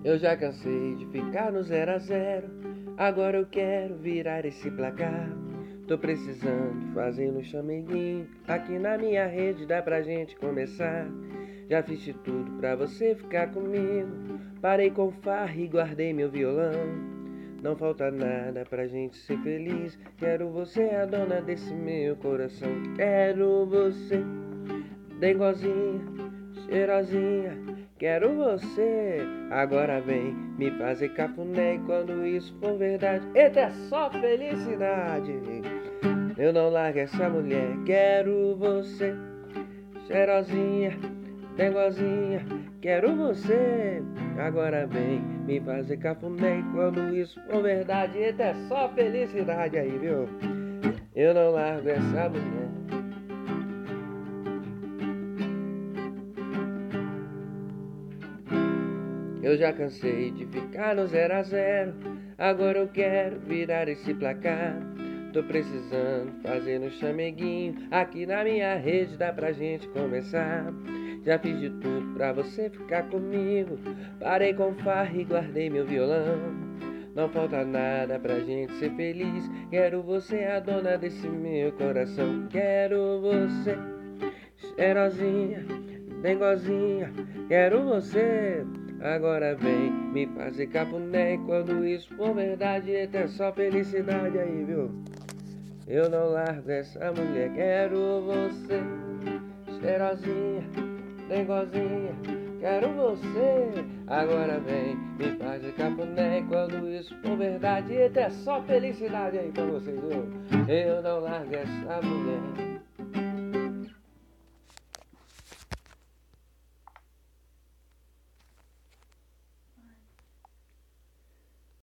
Eu já cansei de ficar no 0 a 0. Agora eu quero virar esse placar. Tô precisando fazer um chameguinho. Aqui na minha rede dá pra gente começar. Já fiz de tudo pra você ficar comigo. Parei com farra e guardei meu violão. Não falta nada pra gente ser feliz. Quero você a dona desse meu coração. Quero você dengozinha, cheirosinha. Quero você, agora vem me fazer cafuné. E quando isso for verdade, eita, é só felicidade. Eu não largo essa mulher. Quero você, cheirosinha, dengozinha. Quero você, agora vem me fazer cafuné. E quando isso for verdade, eita, é só felicidade aí, viu? Eu não largo essa mulher. Eu já cansei de ficar no 0 a 0. Agora eu quero virar esse placar. Tô precisando fazer um chameguinho. Aqui na minha rede dá pra gente começar. Já fiz de tudo pra você ficar comigo. Parei com farra e guardei meu violão. Não falta nada pra gente ser feliz. Quero você a dona desse meu coração. Quero você, cheirosinha, dengozinha. Quero você, agora vem me fazer cafuné. E quando isso for verdade, eita, é só felicidade aí, viu? Eu não largo essa mulher. Quero você, cheirosinha, dengozinha. Quero você, agora vem me fazer cafuné. E quando isso for verdade, eita, é só felicidade aí pra vocês, viu? Eu não largo essa mulher.